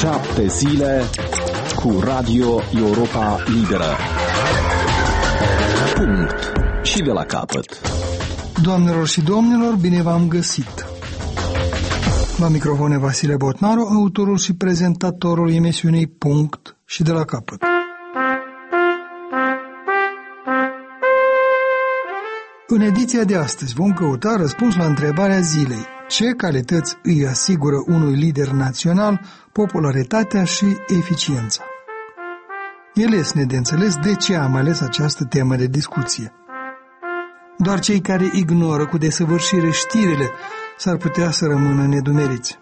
7 zile cu Radio Europa Liberă. Punct. Și de la capăt. Doamnelor și domnilor, bine v-am găsit. La microfon Vasile Botnaru, autorul și prezentatorul emisiunii Punct și de la capăt. În ediția de astăzi vom căuta răspuns la întrebarea zilei: ce calități îi asigură unui lider național popularitatea și eficiența? E lesne de înțeles de ce am ales această temă de discuție. Doar cei care ignoră cu desăvârșire știrile s-ar putea să rămână nedumeriți.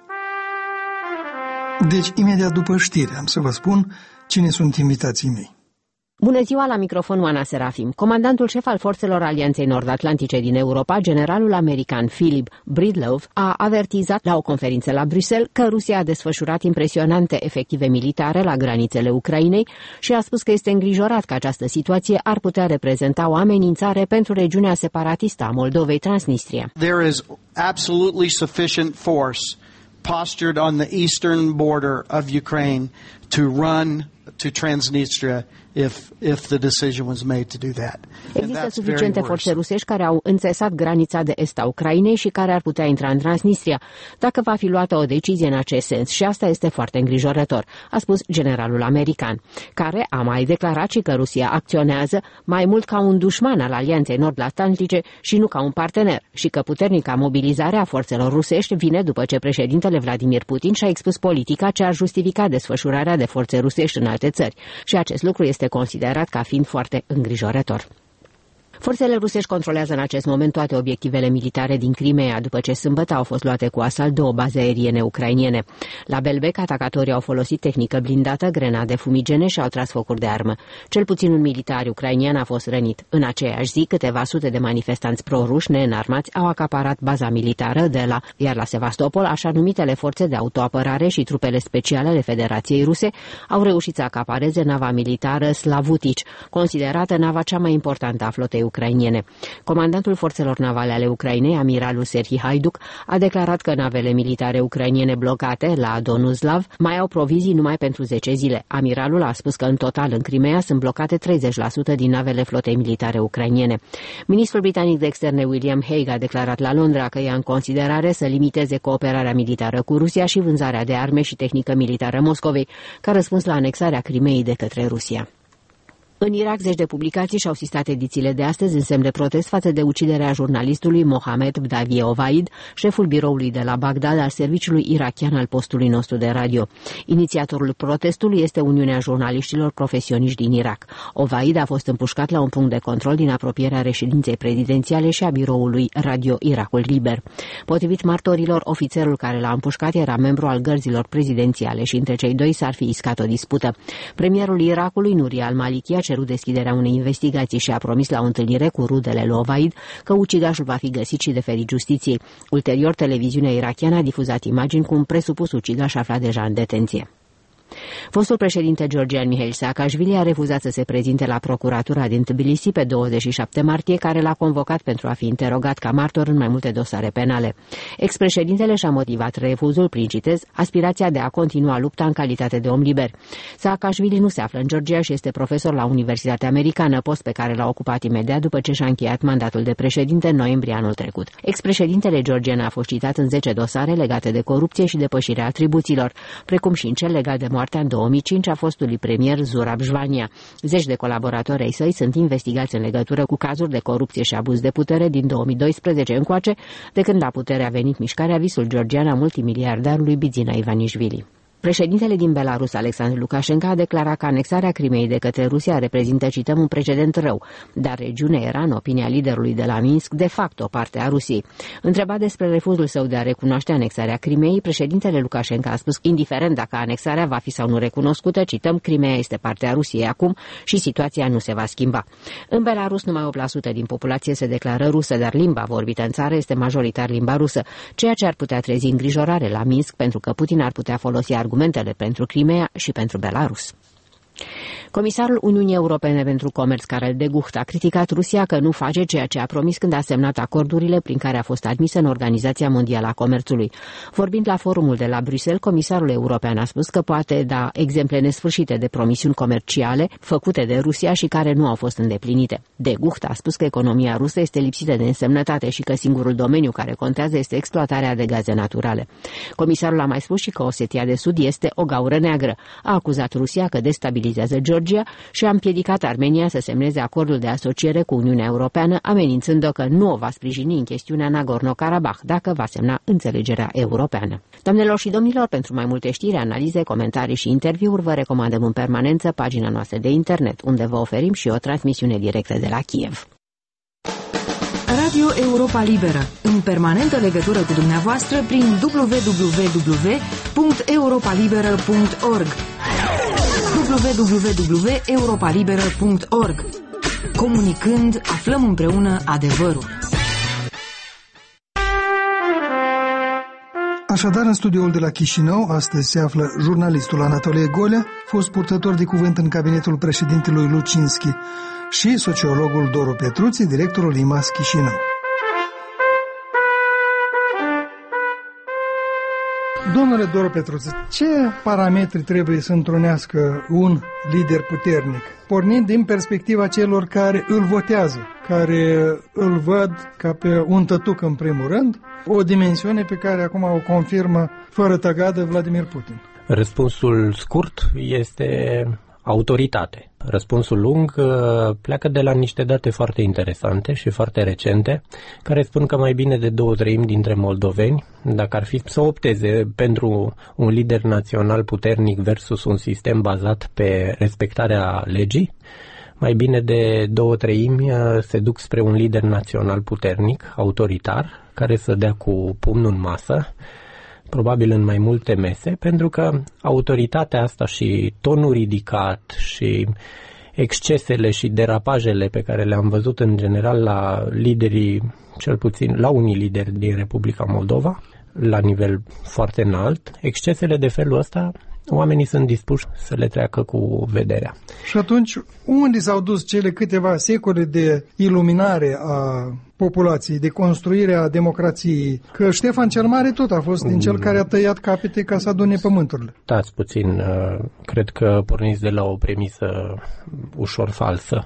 Deci, imediat după știri, am să vă spun cine sunt invitații mei. Bună ziua, la microfon Oana Serafim. Comandantul șef al forțelor Alianței Nord-Atlantice din Europa, generalul american Philip Breedlove, a avertizat la o conferință la Bruxelles că Rusia a desfășurat impresionante efective militare la granițele Ucrainei și a spus că este îngrijorat că această situație ar putea reprezenta o amenințare pentru regiunea separatistă a Moldovei, Transnistria. There is absolutely sufficient force postured on the eastern border of Ukraine to run to Transnistria if the decision was made to do that. Există suficiente forțe rusești care au înțesat granița de est a Ucrainei și care ar putea intra în Transnistria dacă va fi luată o decizie în acest sens, și asta este foarte îngrijorător, a spus generalul american, care a mai declarat și că Rusia acționează mai mult ca un dușman al Alianței Nord-Atlantice și nu ca un partener, și că puternica mobilizare a forțelor rusești vine după ce președintele Vladimir Putin și-a expus politica ce ar justifica desfășurarea de forțe rusești în alte țări, și acest lucru este considerat ca fiind foarte îngrijorător. Forțele rusești controlează în acest moment toate obiectivele militare din Crimea, după ce sâmbătă au fost luate cu asalt 2 baze aeriene ucrainiene. La Belbec, atacatorii au folosit tehnică blindată, grenade fumigene și au tras focuri de armă. Cel puțin un militar ucrainian a fost rănit. În aceeași zi, câteva sute de manifestanți proruși neînarmați au acaparat baza militară iar la Sevastopol, așa numitele forțe de autoapărare și trupele speciale ale Federației Ruse au reușit să acapareze nava militară Slavutici, considerată nava cea mai importantă a flotei ucrainiene. Comandantul forțelor navale ale Ucrainei, amiralul Serhii Haiduk, a declarat că navele militare ucrainiene blocate la Donuzlav mai au provizii numai pentru 10 zile. Amiralul a spus că în total în Crimea sunt blocate 30% din navele flotei militare ucrainiene. Ministrul britanic de externe William Hague a declarat la Londra că ia în considerare să limiteze cooperarea militară cu Rusia și vânzarea de arme și tehnică militară Moscovei, ca răspuns la anexarea Crimeei de către Rusia. În Irak, zeci de publicații și-au sistat edițiile de astăzi în semn de protest față de uciderea jurnalistului Mohamed Bdavie Ovaid, șeful biroului de la Bagdad al serviciului irakian al postului nostru de radio. Inițiatorul protestului este Uniunea Jurnaliștilor Profesioniști din Irak. Ovaid a fost împușcat la un punct de control din apropierea reședinței prezidențiale și a biroului Radio Irakul Liber. Potrivit martorilor, ofițerul care l-a împușcat era membru al gărzilor prezidențiale și între cei doi s-ar fi iscat o dispută. Premierul Irakului, Nuri al-Maliki, a cerut deschiderea unei investigații și a promis la o întâlnire cu rudele lui Ovaid că ucigașul va fi găsit și deferit justiției. Ulterior, televiziunea irakiană a difuzat imagini cu un presupus ucigaș aflat deja în detenție. Fostul președinte georgian Mihail Saakashvili a refuzat să se prezinte la procuratura din Tbilisi pe 27 martie, care l-a convocat pentru a fi interogat ca martor în mai multe dosare penale. Ex-președintele și-a motivat refuzul prin, citez, aspirația de a continua lupta în calitate de om liber. Saakashvili nu se află în Georgia și este profesor la Universitatea Americană, post pe care l-a ocupat imediat după ce și-a încheiat mandatul de președinte în noiembrie anul trecut. Ex-președintele georgian a fost citat în 10 dosare legate de corupție și depășirea atribuțiilor, precum și în cel legat de moartea în 2005 a fostului premier Zurab Jvania. Zeci de colaboratori ai săi sunt investigați în legătură cu cazuri de corupție și abuz de putere din 2012 încoace, de când la putere a venit mișcarea Visul georgian a multimiliardarului Bidzina Ivanișvili. Președintele din Belarus, Alexandru Lukashenko, a declarat că anexarea Crimeei de către Rusia reprezintă, cităm, un precedent rău, dar regiunea era, în opinia liderului de la Minsk, de fapt o parte a Rusiei. Întrebat despre refuzul său de a recunoaște anexarea Crimeei, președintele Lukashenko a spus că, indiferent dacă anexarea va fi sau nu recunoscută, cităm, Crimeea este parte a Rusiei acum și situația nu se va schimba. În Belarus, numai 8% din populație se declară rusă, dar limba vorbită în țară este majoritar limba rusă, ceea ce ar putea trezi îngrijorare la Minsk, pentru că Putin ar putea folosi argumentele pentru Crimea și pentru Belarus. Comisarul Uniunii Europene pentru Comerț, Karel de Gucht, a criticat Rusia că nu face ceea ce a promis când a semnat acordurile prin care a fost admisă în Organizația Mondială a Comerțului. Vorbind la forumul de la Bruxelles, comisarul european a spus că poate da exemple nesfârșite de promisiuni comerciale făcute de Rusia și care nu au fost îndeplinite. De Gucht a spus că economia rusă este lipsită de însemnătate și că singurul domeniu care contează este exploatarea de gaze naturale. Comisarul a mai spus și că Osetia de Sud este o gaură neagră. A acuzat Rusia că destabilizează Georgia și a împiedicat Armenia să semneze acordul de asociere cu Uniunea Europeană, amenințând-o că nu o va sprijini în chestiunea Nagorno-Karabakh dacă va semna înțelegerea europeană. Doamnelor și domnilor, pentru mai multe știri, analize, comentarii și interviuri, vă recomandăm în permanență pagina noastră de internet, unde vă oferim și o transmisiune directă de la Kiev. Radio Europa Liberă, în permanentă legătură cu dumneavoastră prin www.europalibera.org www.europalibera.org. Comunicând, aflăm împreună adevărul. Așadar, în studioul de la Chișinău, astăzi se află jurnalistul Anatolie Golea, fost purtător de cuvânt în cabinetul președintelui Lucinski, și sociologul Doru Petruții, directorul IMAS Chișinău. Domnule Doru Petruții, ce parametri trebuie să întrunească un lider puternic, pornind din perspectiva celor care îl votează, care îl văd ca pe un tătuc în primul rând, o dimensiune pe care acum o confirmă fără tăgadă Vladimir Putin? Răspunsul scurt este autoritate. Răspunsul lung pleacă de la niște date foarte interesante și foarte recente, care spun că mai bine de 2/3 dintre moldoveni, dacă ar fi să opteze pentru un lider național puternic versus un sistem bazat pe respectarea legii, mai bine de 2/3 se duc spre un lider național puternic, autoritar, care să dea cu pumnul în masă, probabil în mai multe mese, pentru că autoritatea asta și tonul ridicat și excesele și derapajele pe care le-am văzut în general la liderii, cel puțin la unii lideri din Republica Moldova, la nivel foarte înalt, excesele de felul ăsta, oamenii sunt dispuși să le treacă cu vederea. Și atunci, unde s-au dus cele câteva secole de iluminare a populației, de construire a democrației? Că Ștefan cel Mare tot a fost din cel care a tăiat capete ca să adune pământurile. Stați puțin, cred că porniți de la o premisă ușor falsă.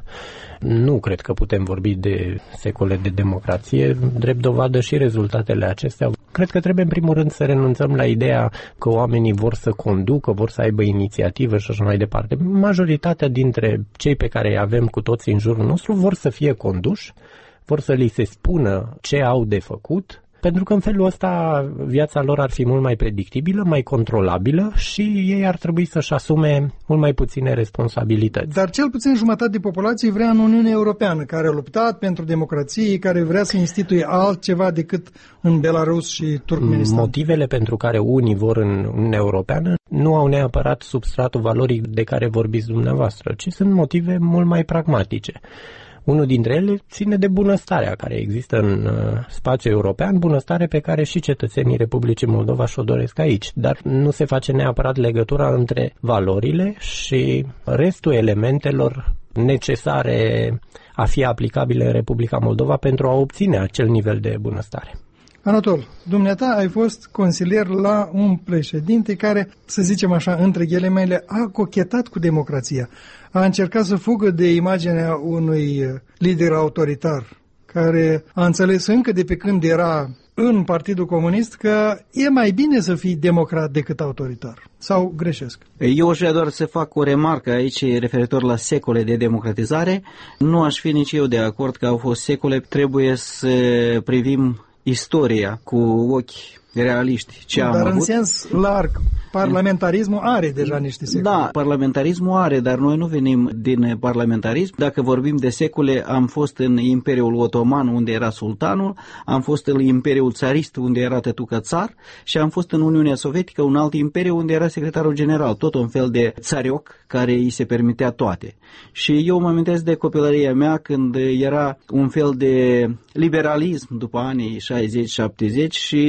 Nu cred că putem vorbi de secole de democrație, drept dovadă și rezultatele acestea. Cred că trebuie în primul rând să renunțăm la ideea că oamenii vor să conducă, vor să aibă inițiativă și așa mai departe. Majoritatea dintre cei pe care îi avem cu toții în jurul nostru vor să fie conduși, vor să li se spună ce au de făcut, pentru că în felul ăsta viața lor ar fi mult mai predictibilă, mai controlabilă și ei ar trebui să-și asume mult mai puține responsabilități. Dar cel puțin jumătate de populație vrea în Uniunea Europeană, care a luptat pentru democrație, care vrea să instituie altceva decât în Belarus și Turkmenistan. Motivele pentru care unii vor în Uniunea Europeană nu au neapărat substratul valoric de care vorbiți dumneavoastră, ci sunt motive mult mai pragmatice. Unul dintre ele ține de bunăstarea care există în spațiul european, bunăstare pe care și cetățenii Republicii Moldova și-o doresc aici. Dar nu se face neapărat legătura între valorile și restul elementelor necesare a fi aplicabile în Republica Moldova pentru a obține acel nivel de bunăstare. Anatol, dumneata ai fost consilier la un președinte care, să zicem așa, între ghilimele, a cochetat cu democrația. A încercat să fugă de imaginea unui lider autoritar, care a înțeles încă de pe când era în Partidul Comunist că e mai bine să fii democrat decât autoritar. Sau greșesc? Eu aș vrea doar să fac o remarcă aici referitor la secole de democratizare. Nu aș fi nici eu de acord că au fost secole. Trebuie să privim istoria cu ochi realiști. Dar în sens larg, parlamentarismul are deja niște secole. Da, parlamentarismul are, dar noi nu venim din parlamentarism. Dacă vorbim de secole, am fost în Imperiul Otoman, unde era sultanul, am fost în Imperiul Țarist, unde era tătucă țar, și am fost în Uniunea Sovietică, un alt imperiu, unde era secretarul general, tot un fel de țarioc care îi se permitea toate. Și eu mă amintesc de copilăria mea când era un fel de liberalism după anii 60-70 și chiar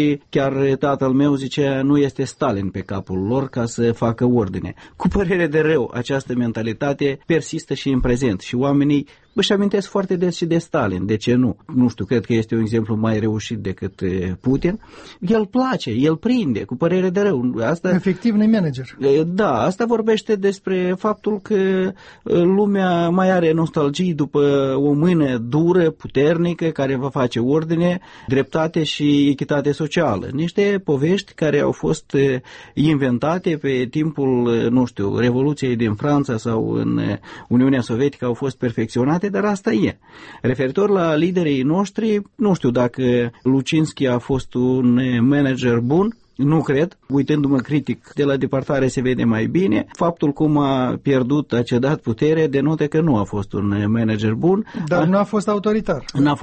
Iar tatăl meu zicea, nu este Stalin pe capul lor ca să facă ordine. Cu părere de rău, această mentalitate persistă și în prezent și oamenii își amintesc foarte des și de Stalin. De ce nu? Nu știu, cred că este un exemplu mai reușit decât Putin. El place, el prinde, cu părere de rău. Asta, efectiv, nu manager. Da, asta vorbește despre faptul că lumea mai are nostalgii după o mână dură, puternică, care va face ordine, dreptate și echitate socială. Niște povești care au fost inventate pe timpul, nu știu, Revoluției din Franța sau în Uniunea Sovietică, au fost perfecționate, dar asta e. Referitor la liderii noștri, nu știu dacă Lucinski a fost un manager bun, nu cred. Uitându-mă critic de la depărtare se vede mai bine. Faptul cum a pierdut, a cedat putere, denotă că nu a fost un manager bun. Dar nu a fost autoritar.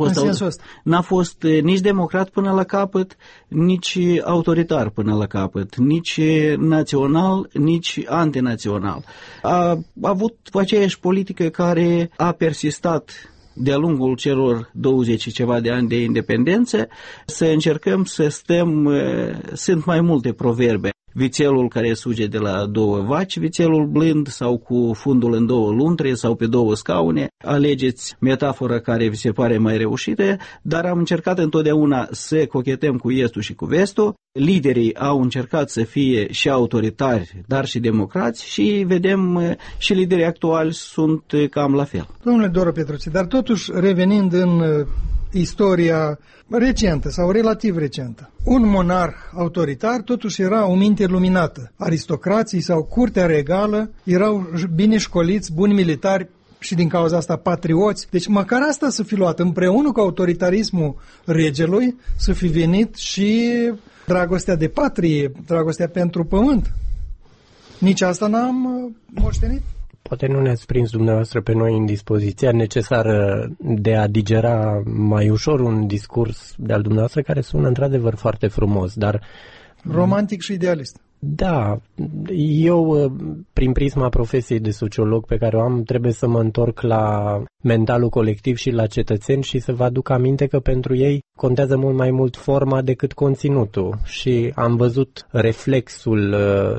N-a fost nici democrat până la capăt, nici autoritar până la capăt, nici național, nici antinațional. A avut aceeași politică care a persistat de-a lungul celor 20 și ceva de ani de independență. Să încercăm să stăm, sunt mai multe proverbe. Vițelul care suge de la două vaci, vițelul blând sau cu fundul în două luntre sau pe două scaune. Alegeți metafora care vi se pare mai reușită, dar am încercat întotdeauna să cochetăm cu estul și cu vestul. Liderii au încercat să fie și autoritari, dar și democrați și vedem și liderii actuali sunt cam la fel. Domnule Doru Petrucci, dar totuși revenind în istoria recentă sau relativ recentă, un monarh autoritar totuși era o minte luminată. Aristocrații sau curtea regală erau bine școliți, buni militari și din cauza asta patrioți. Deci măcar asta să fi luat împreună cu autoritarismul regelui, să fi venit și dragostea de patrie, dragostea pentru pământ. Nici asta n-am moștenit? Poate nu ne-ați prins dumneavoastră pe noi în dispoziția necesară de a digera mai ușor un discurs de-al dumneavoastră care sună într-adevăr foarte frumos, dar... romantic și idealist. Da, eu, prin prisma profesiei de sociolog pe care o am, trebuie să mă întorc la mentalul colectiv și la cetățeni și să vă aduc aminte că pentru ei contează mult mai mult forma decât conținutul. Și am văzut reflexul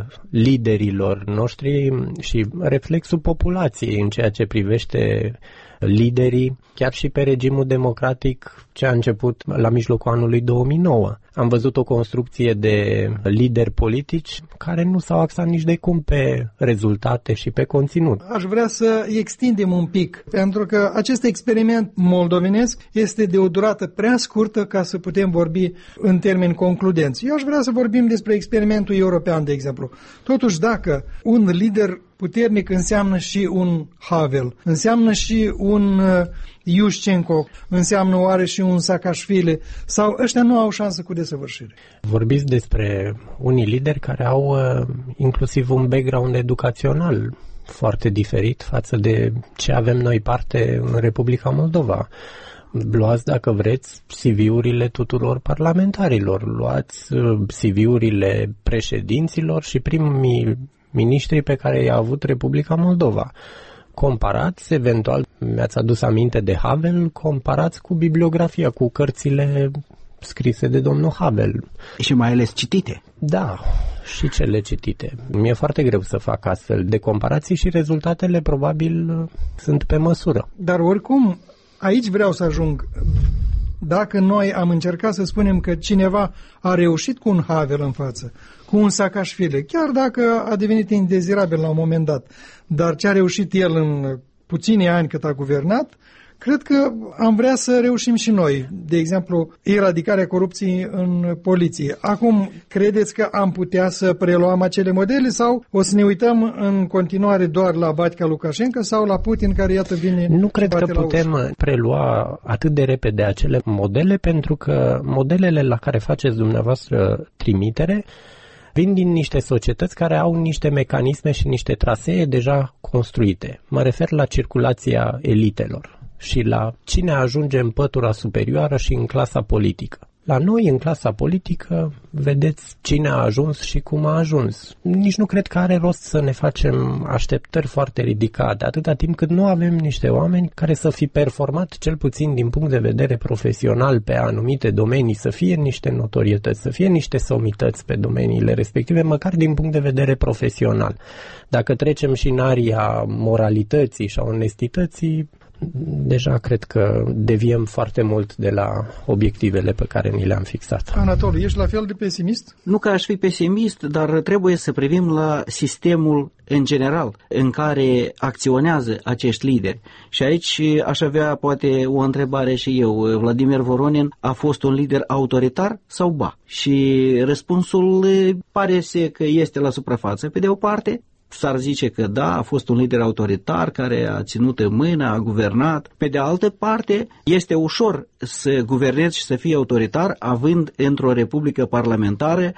liderilor noștri și reflexul populației în ceea ce privește liderii, chiar și pe regimul democratic ce a început la mijlocul anului 2009. Am văzut o construcție de lideri politici care nu s-au axat nici de cum pe rezultate și pe conținut. Aș vrea să extindem un pic, pentru că acest experiment moldovenesc este de o durată prea scurtă ca să putem vorbi în termeni concludenți. Eu aș vrea să vorbim despre experimentul european, de exemplu. Totuși, dacă un lider puternic înseamnă și un Havel, înseamnă și un Iușcenco, înseamnă oare și un Saakashvili, sau ăștia nu au șansă cu desăvârșire? Vorbiți despre unii lideri care au inclusiv un background educațional foarte diferit față de ce avem noi parte în Republica Moldova. Luați, dacă vreți, CV-urile tuturor parlamentarilor, luați CV-urile președinților și primii miniștrii pe care i-a avut Republica Moldova. Comparați, eventual, mi-ați adus aminte de Havel, comparați cu bibliografia, cu cărțile scrise de domnul Havel. Și mai ales citite. Da, și cele citite. Mi-e foarte greu să fac astfel de comparații și rezultatele probabil sunt pe măsură. Dar oricum, aici vreau să ajung. Dacă noi am încercat să spunem că cineva a reușit cu un Havel în față, cu un Saakashvili, chiar dacă a devenit indezirabil la un moment dat, dar ce a reușit el în puțini ani cât a guvernat, cred că am vrea să reușim și noi. De exemplu, eradicarea corupției în poliție. Acum, credeți că am putea să preluăm acele modele sau o să ne uităm în continuare doar la Batica Lukashenko sau la Putin care iată vine? Nu cred că putem prelua atât de repede acele modele, pentru că modelele la care faceți dumneavoastră trimitere vin din niște societăți care au niște mecanisme și niște trasee deja construite. Mă refer la circulația elitelor și la cine ajunge în pătura superioară și în clasa politică. La noi, în clasa politică, vedeți cine a ajuns și cum a ajuns. Nici nu cred că are rost să ne facem așteptări foarte ridicate, atâta timp cât nu avem niște oameni care să fi performat, cel puțin din punct de vedere profesional, pe anumite domenii, să fie niște notorietăți, să fie niște somități pe domeniile respective, măcar din punct de vedere profesional. Dacă trecem și în aria moralității și a onestității, deja cred că deviem foarte mult de la obiectivele pe care ni le-am fixat. Anatol, ești la fel de pesimist? Nu că aș fi pesimist, dar trebuie să privim la sistemul în general în care acționează acești lideri. Și aici aș avea poate o întrebare și eu. Vladimir Voronin a fost un lider autoritar sau ba? Și răspunsul pare că este la suprafață. Pe de o parte, s-ar zice că da, a fost un lider autoritar care a ținut în mână, a guvernat. Pe de altă parte, este ușor să guvernezi și să fii autoritar având într-o republică parlamentară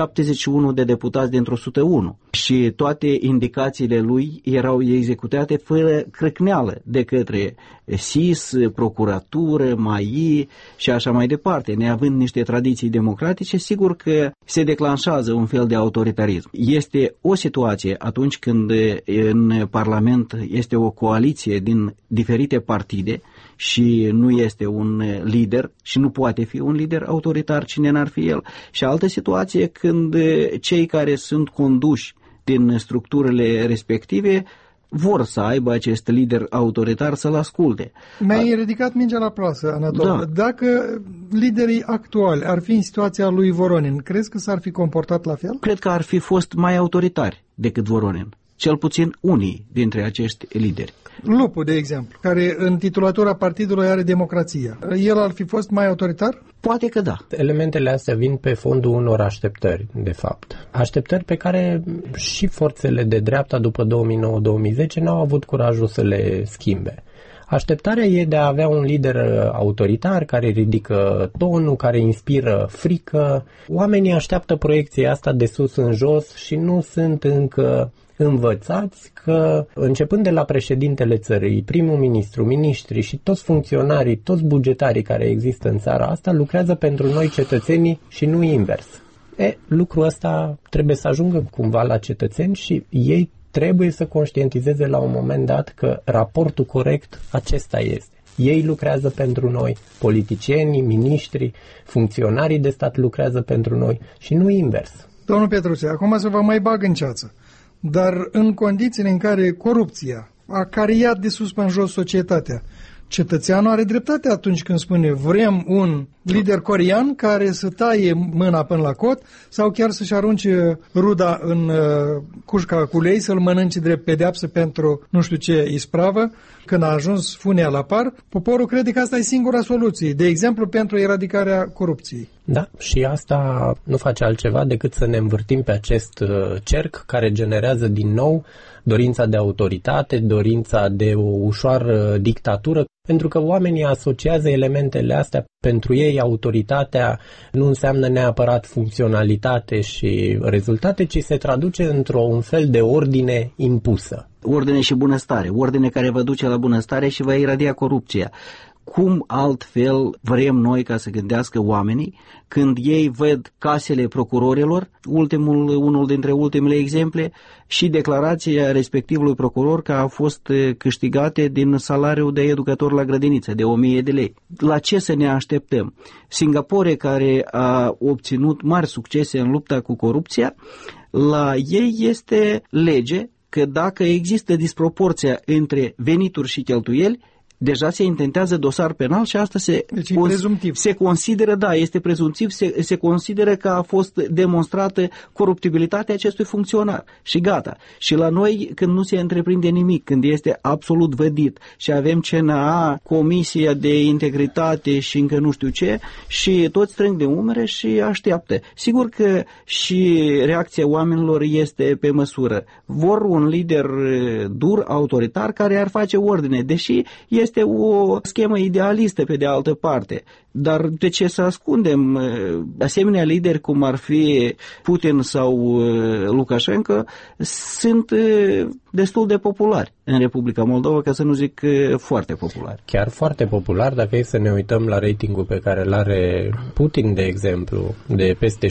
71 de deputați dintr-o 101. Și toate indicațiile lui erau executate fără crâcneală de către SIS, procuratură, MAI și așa mai departe. Neavând niște tradiții democratice, sigur că se declanșează un fel de autoritarism. Este o situație atunci când în Parlament este o coaliție din diferite partide și nu este un lider și nu poate fi un lider autoritar, cine n-ar fi el. Și altă situație când cei care sunt conduși din structurile respective vor să aibă acest lider autoritar să-l asculte. Mi-ai ridicat mingea la plasă, Anatol. Da. Dacă liderii actuali ar fi în situația lui Voronin, crezi că s-ar fi comportat la fel? Cred că ar fi fost mai autoritari decât Voronin. Cel puțin unii dintre acești lideri. Lupu, de exemplu, care în titulatura partidului are democrația. El ar fi fost mai autoritar? Poate că da. Elementele astea vin pe fondul unor așteptări, de fapt. Așteptări pe care și forțele de dreapta după 2009-2010 n-au avut curajul să le schimbe. Așteptarea e de a avea un lider autoritar care ridică tonul, care inspiră frică. Oamenii așteaptă proiecția asta de sus în jos și nu sunt încă învățați că, începând de la președintele țării, primul ministru, miniștri și toți funcționarii, toți bugetarii care există în țara asta, lucrează pentru noi cetățenii și nu invers. Lucrul ăsta trebuie să ajungă cumva la cetățeni și ei trebuie să conștientizeze la un moment dat că raportul corect acesta este. Ei lucrează pentru noi, politicienii, miniștri, funcționarii de stat lucrează pentru noi și nu invers. Domnul Petruțe, acum să vă mai bag în ceață. Dar în condițiile în care corupția a cariat de sus până în jos societatea, cetățeanul are dreptate atunci când spune vrem un lider corean care să taie mâna până la cot sau chiar să-și arunce ruda în cușca cu ulei, să-l mănânce drept pedeapsă pentru nu știu ce ispravă, când a ajuns funea la par. Poporul crede că asta e singura soluție, de exemplu pentru eradicarea corupției. Da, și asta nu face altceva decât să ne învârtim pe acest cerc care generează din nou dorința de autoritate, dorința de o ușoară dictatură, pentru că oamenii asociază elementele astea. Pentru ei autoritatea nu înseamnă neapărat funcționalitate și rezultate, ci se traduce într-un fel de ordine impusă. Ordine și bunăstare, ordine care vă duce la bunăstare și va iradia corupția. Cum altfel vrem noi ca să gândească oamenii când ei văd casele procurorilor, unul dintre ultimele exemple, și declarația respectivului procuror că a fost câștigate din salariul de educator la grădiniță, de 1000 de lei. La ce să ne așteptăm? Singapore, care a obținut mari succese în lupta cu corupția, la ei este lege că dacă există disproporția între venituri și cheltuieli, deja se intentează dosar penal și asta se consideră, da, este prezumtiv, se consideră că a fost demonstrată coruptibilitatea acestui funcționar și gata. Și la noi, când nu se întreprinde nimic, când este absolut vădit și avem CNA, Comisia de Integritate și încă nu știu ce, și toți strâng de umere și așteaptă. Sigur că și reacția oamenilor este pe măsură. Vor un lider dur, autoritar, care ar face ordine, deși este este o schemă idealistă pe de altă parte. Dar de ce să ascundem? Asemenea lideri cum ar fi Putin sau Lukashenko sunt destul de populari în Republica Moldova, ca să nu zic foarte populari. Chiar foarte popular, dacă e să ne uităm la ratingul pe care îl are Putin, de exemplu, de peste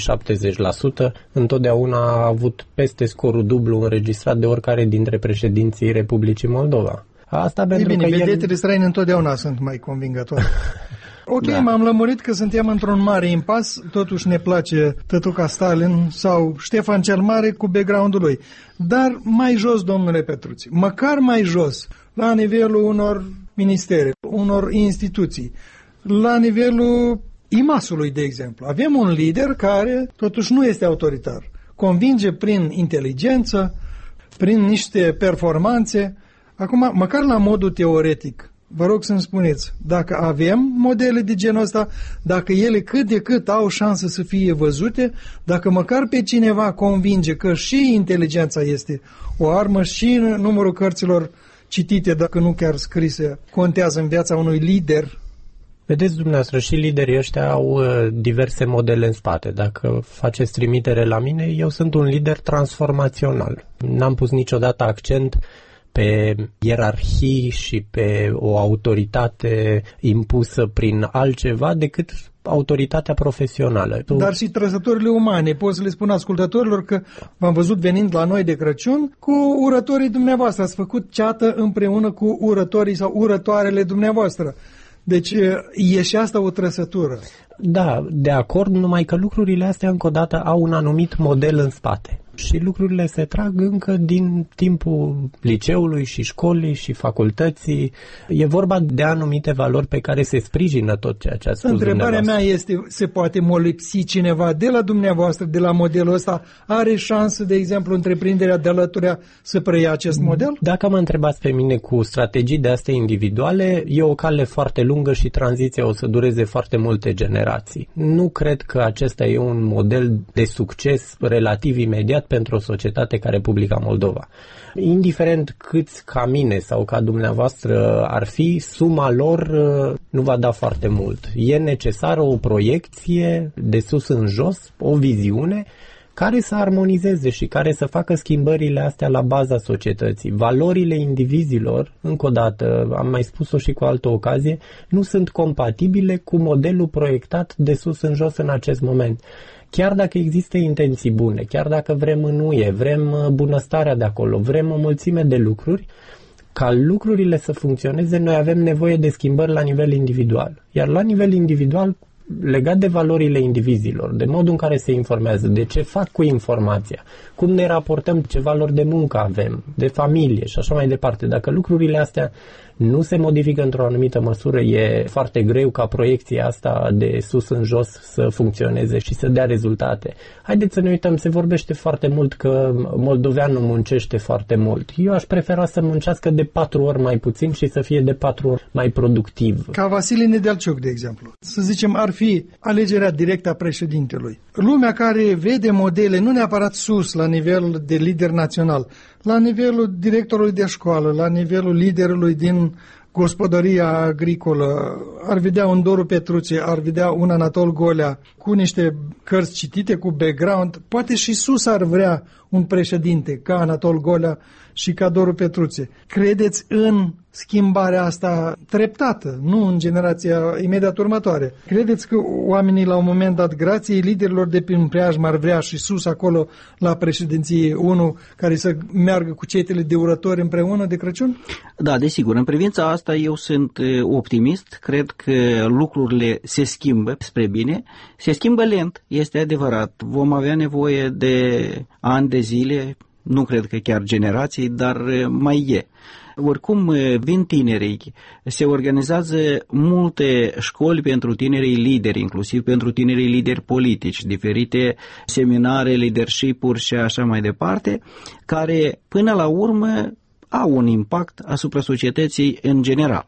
70%, întotdeauna a avut peste scorul dublu înregistrat de oricare dintre președinții Republicii Moldova. Asta pentru că vedetele străine întotdeauna sunt mai convingătoare. Ok, da. M-am lămurit că suntem într-un mare impas, totuși ne place tătuca Stalin sau Ștefan cel Mare cu background-ul lui. Dar mai jos, domnule Petruți, măcar mai jos, la nivelul unor ministere, unor instituții, la nivelul IMAS-ului, de exemplu. Avem un lider care totuși nu este autoritar. Convinge prin inteligență, prin niște performanțe. Acum, măcar la modul teoretic, vă rog să-mi spuneți, dacă avem modele de genul ăsta, dacă ele cât de cât au șansă să fie văzute, dacă măcar pe cineva convinge că și inteligența este o armă și numărul cărților citite, dacă nu chiar scrise, contează în viața unui lider. Vedeți dumneavoastră, și liderii ăștia au diverse modele în spate. Dacă faceți trimitere la mine, eu sunt un lider transformațional. N-am pus niciodată accent pe ierarhii și pe o autoritate impusă prin altceva decât autoritatea profesională. Dar și trăsăturile umane. Pot să le spun ascultătorilor că v-am văzut venind la noi de Crăciun cu urătorii dumneavoastră. Ați făcut ceată împreună cu urătorii sau urătoarele dumneavoastră. Deci e și asta o trăsătură. Da, de acord, numai că lucrurile astea încă o dată au un anumit model în spate. Și lucrurile se trag încă din timpul liceului și școlii și facultății. E vorba de anumite valori pe care se sprijină tot ceea ce ați spus. Întrebarea mea este, se poate molipsi cineva de la dumneavoastră, de la modelul ăsta? Are șansă, de exemplu, întreprinderea de alăturea să preia acest model? Dacă mă întrebați pe mine cu strategii de astea individuale, e o cale foarte lungă și tranziția o să dureze foarte multe generații. Nu cred că acesta e un model de succes relativ imediat pentru o societate ca Republica Moldova. Indiferent câți ca mine sau ca dumneavoastră ar fi, suma lor nu va da foarte mult. E necesară o proiecție de sus în jos, o viziune care să armonizeze și care să facă schimbările astea la baza societății. Valorile indivizilor, încă o dată, am mai spus-o și cu altă ocazie, nu sunt compatibile cu modelul proiectat de sus în jos în acest moment. Chiar dacă există intenții bune, chiar dacă vrem înnuie, vrem bunăstarea de acolo, vrem o mulțime de lucruri, ca lucrurile să funcționeze, noi avem nevoie de schimbări la nivel individual. Iar la nivel individual, legat de valorile indivizilor, de modul în care se informează, de ce fac cu informația, cum ne raportăm, ce valori de muncă avem, de familie și așa mai departe. Dacă lucrurile astea nu se modifică într-o anumită măsură, e foarte greu ca proiecția asta de sus în jos să funcționeze și să dea rezultate. Haideți să ne uităm, se vorbește foarte mult că moldoveanul muncește foarte mult. Eu aș prefera să muncească de 4 ori mai puțin și să fie de 4 ori mai productiv. Ca Vasile Nedelciuc, de exemplu. Să zicem, ar fi alegerea directă a președintelui. Lumea care vede modele nu neapărat sus, la nivel de lider național, la nivelul directorului de școală, la nivelul liderului din gospodăria agricolă, ar vedea un Doru Petruție, ar vedea un Anatol Golea cu niște cărți citite, cu background. Poate și sus ar vrea un președinte ca Anatol Golea și ca Doru Petruție. Credeți în schimbarea asta treptată, nu în generația imediat următoare? Credeți că oamenii la un moment dat, grație liderilor de prin preajmă, ar vrea și sus acolo la președinție unul care să meargă cu cetele de urători împreună de Crăciun? Da, desigur. În privința asta eu sunt optimist. Cred că lucrurile se schimbă spre bine. Se schimbă lent, este adevărat. Vom avea nevoie de ani de zile, nu cred că chiar generații, dar mai e. Oricum vin tinerii, se organizează multe școli pentru tinerii lideri, inclusiv pentru tinerii lideri politici, diferite seminare, leadership-uri și așa mai departe, care până la urmă au un impact asupra societății în general.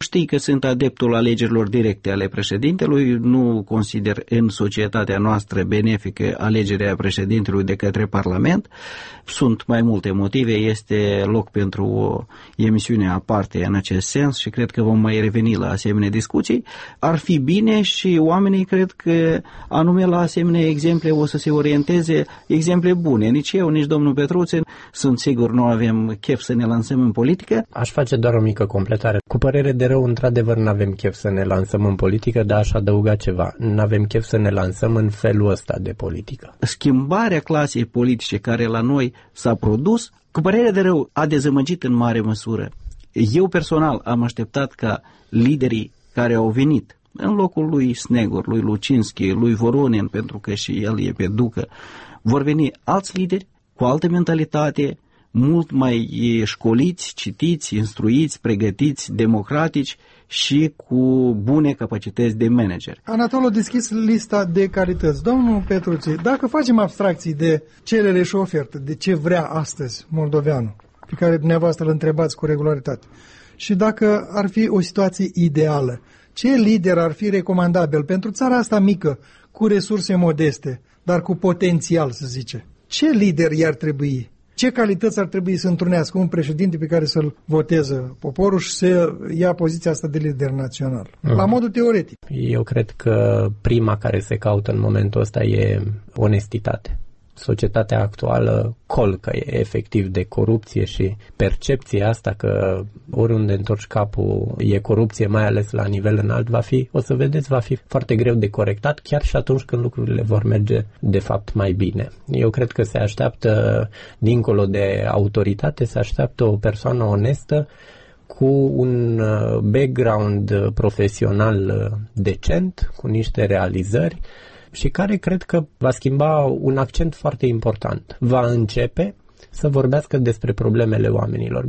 Știi că sunt adeptul alegerilor directe ale președintelui, nu consider în societatea noastră benefică alegerea președintelui de către Parlament. Sunt mai multe motive, este loc pentru o emisiune aparte în acest sens și cred că vom mai reveni la asemenea discuții. Ar fi bine și oamenii cred că anume la asemenea exemple o să se orienteze exemple bune. Nici eu, nici domnul Petruțe, sunt sigur, nu avem chef să ne lansăm în politică. Aș face doar o mică completare. Cu părere de rău, într-adevăr, nu avem chef să ne lansăm în politică, dar aș adăuga ceva. Nu avem chef să ne lansăm în felul ăsta de politică. Schimbarea clasei politice care la noi s-a produs, cu părere de rău, a dezamăgit în mare măsură. Eu personal am așteptat ca liderii care au venit în locul lui Snegur, lui Lucinski, lui Voronin, pentru că și el e pe ducă, vor veni alți lideri cu altă mentalitate, mult mai școliți, citiți, instruiți, pregătiți, democratici și cu bune capacități de manager. Anatol a deschis lista de calități. Domnul Petruțe, dacă facem abstracții de cerere și ofertă, de ce vrea astăzi moldoveanul, pe care dumneavoastră îl întrebați cu regularitate, și dacă ar fi o situație ideală, ce lider ar fi recomandabil pentru țara asta mică, cu resurse modeste, dar cu potențial, să zice? Ce lider i-ar trebui? Ce calități ar trebui să întrunească un președinte pe care să-l voteze poporul și să ia poziția asta de lider național? La modul teoretic. Eu cred că prima care se caută în momentul ăsta e onestitate. Societatea actuală colcă efectiv de corupție și percepția asta că oriunde întorci capul e corupție, mai ales la nivel înalt, o să vedeți, va fi foarte greu de corectat, chiar și atunci când lucrurile vor merge de fapt mai bine. Eu cred că se așteaptă, dincolo de autoritate, se așteaptă o persoană onestă cu un background profesional decent, cu niște realizări, și care cred că va schimba un accent foarte important. Va începe să vorbească despre problemele oamenilor.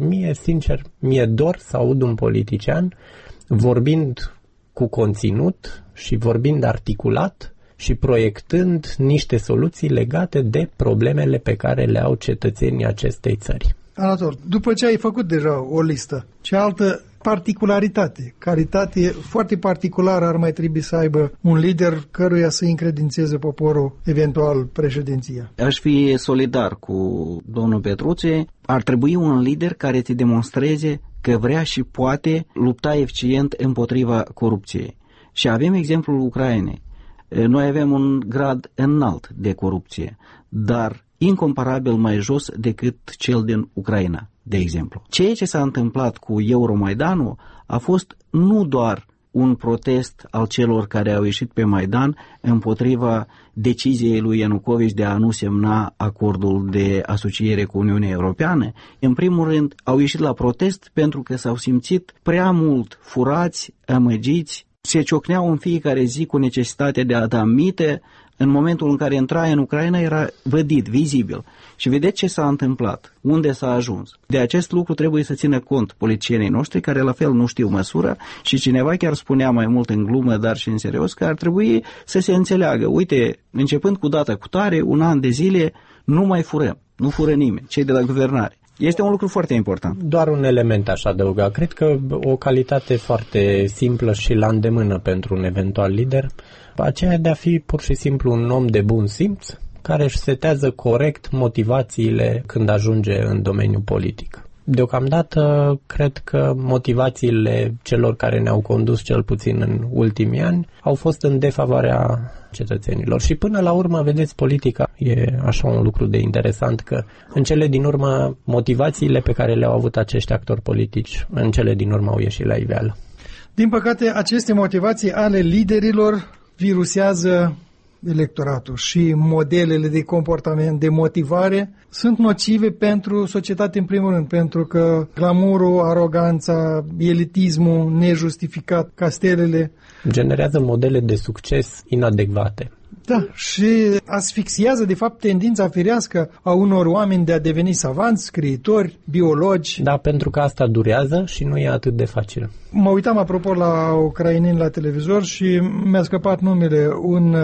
Mie dor să aud un politician vorbind cu conținut și vorbind articulat și proiectând niște soluții legate de problemele pe care le au cetățenii acestei țări. Anatol, după ce ai făcut deja o listă, ce altă particularitate, calitate foarte particulară ar mai trebui să aibă un lider căruia să încredințeze poporul eventual președinția? Aș fi solidar cu domnul Petruțe. Ar trebui un lider care te demonstreze că vrea și poate lupta eficient împotriva corupției. Și avem exemplul Ucrainei. Noi avem un grad înalt de corupție, dar incomparabil mai jos decât cel din Ucraina, de exemplu. Ceea ce s-a întâmplat cu Euromaidanul a fost nu doar un protest al celor care au ieșit pe Maidan împotriva deciziei lui Ianucovici de a nu semna acordul de asociere cu Uniunea Europeană. În primul rând, au ieșit la protest pentru că s-au simțit prea mult furați, amăgiți, se ciocneau în fiecare zi cu necesitatea de a da mite. În momentul în care intra în Ucraina era vădit, vizibil. Și vedeți ce s-a întâmplat, unde s-a ajuns. De acest lucru trebuie să țină cont politicienii noștri, care la fel nu știu măsura, și cineva chiar spunea mai mult în glumă, dar și în serios, că ar trebui să se înțeleagă. Uite, începând cu data cutare, un an de zile, nu mai furăm, nu fură nimeni, cei de la guvernare. Este un lucru foarte important. Doar un element aș adăuga. Cred că o calitate foarte simplă și la îndemână pentru un eventual lider, aceea de a fi pur și simplu un om de bun simț, care își setează corect motivațiile când ajunge în domeniul politic. Deocamdată, cred că motivațiile celor care ne-au condus cel puțin în ultimii ani au fost în defavoarea cetățenilor. Și până la urmă, vedeți, politica e așa un lucru de interesant, că în cele din urmă motivațiile pe care le-au avut acești actori politici, în cele din urmă au ieșit la iveală. Din păcate, aceste motivații ale liderilor virusează electoratul și modelele de comportament, de motivare sunt nocive pentru societate în primul rând, pentru că glamurul, aroganța, elitismul nejustificat, castelele generează modele de succes inadecvate. Da, și asfixiază de fapt tendința firească a unor oameni de a deveni savanți, scriitori, biologi. Da, pentru că asta durează și nu e atât de facil. Mă uitam apropo la ucraineni la televizor și mi-a scăpat numele. Un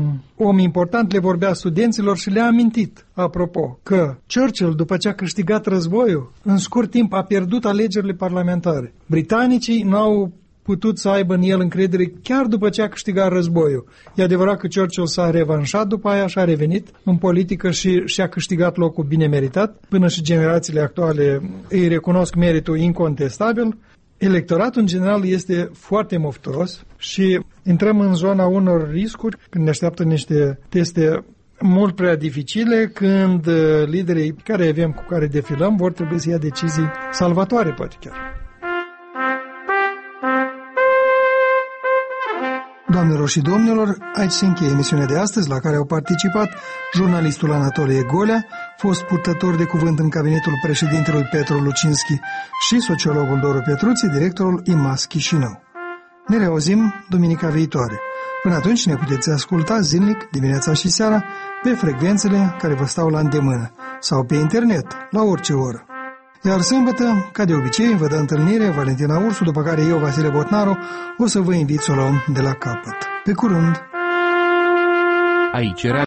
om important le vorbea studenților și le-a amintit, apropo, că Churchill, după ce a câștigat războiul, în scurt timp a pierdut alegerile parlamentare. Britanicii n-au putut să aibă în el încredere chiar după ce a câștigat războiul. E adevărat că Churchill s-a revanșat după aia și a revenit în politică și și-a câștigat locul bine meritat. Până și generațiile actuale îi recunosc meritul incontestabil. Electoratul în general este foarte mofturos și intrăm în zona unor riscuri când ne așteaptă niște teste mult prea dificile, când liderii care avem cu care defilăm vor trebui să ia decizii salvatoare, poate chiar. Doamnelor și domnilor, aici se încheie emisiunea de astăzi, la care au participat jurnalistul Anatolie Golea, fost purtător de cuvânt în cabinetul președintelui Petru Lucinski și sociologul Doru Petruții, directorul IMAS Chișinău. Ne reauzim duminica viitoare. Până atunci ne puteți asculta zilnic, dimineața și seara, pe frecvențele care vă stau la îndemână sau pe internet, la orice oră. Iar sâmbătă, ca de obicei, vă dă întâlnire Valentina Ursu, după care eu, Vasile Botnaru, o să vă invit să o luăm de la capăt. Pe curând! Aici